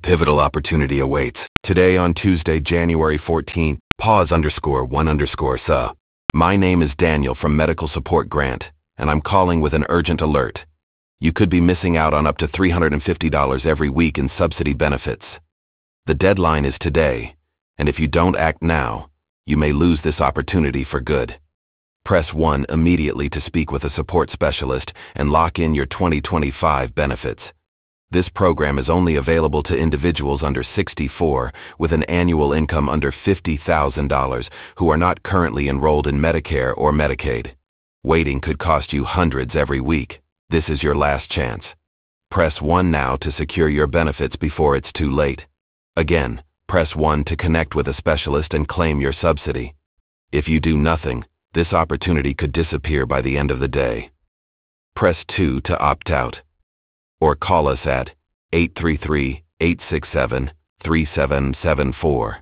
pivotal opportunity awaits. Today on Tuesday, January 14th, pause_1_SUH. My name is Daniel from Medical Support Grant, and I'm calling with an urgent alert. You could be missing out on up to $350 every week in subsidy benefits. The deadline is today, and if you don't act now, you may lose this opportunity for good. Press 1 immediately to speak with a support specialist and lock in your 2025 benefits. This program is only available to individuals under 64 with an annual income under $50,000 who are not currently enrolled in Medicare or Medicaid. Waiting could cost you hundreds every week. This is your last chance. Press 1 now to secure your benefits before it's too late. Again, press 1 to connect with a specialist and claim your subsidy. If you do nothing, this opportunity could disappear by the end of the day. Press 2 to opt out. Or call us at 833-867-3774.